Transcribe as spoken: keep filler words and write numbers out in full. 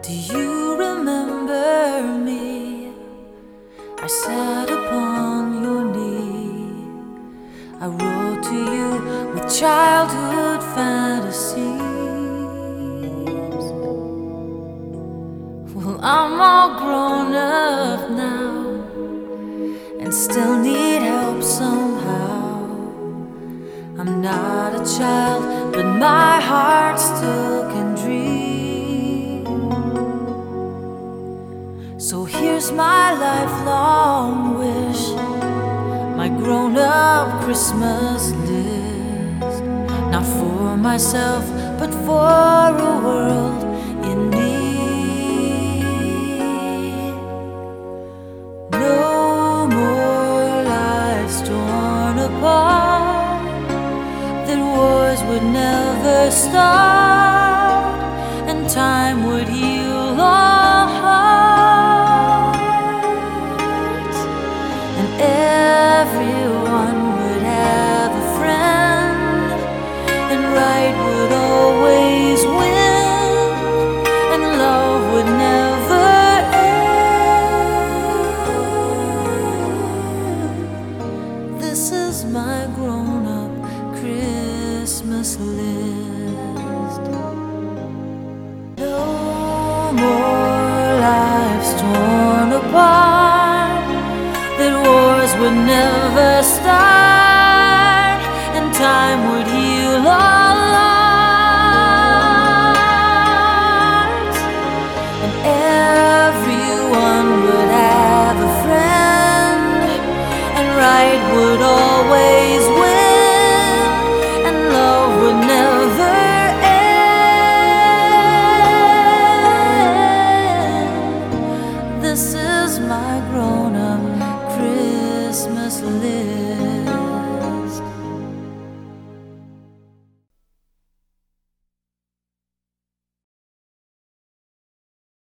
Do you remember me? I sat upon your knee. I wrote to you with childhood fantasies. Well, I'm all grown up now and still need help somehow. I'm not a child, but my heart still can dream. So here's my lifelong wish, my grown-up Christmas list. Not for myself, but for a world in need. No more lives torn apart, then wars would never start, and time would heal all hearts, and everyone would have a friend, and right would always win, and love would never end. This is my grown-up Christmas list. No more lives torn apart, that wars would never start, and time would heal all hearts, and everyone would have a friend, and right would always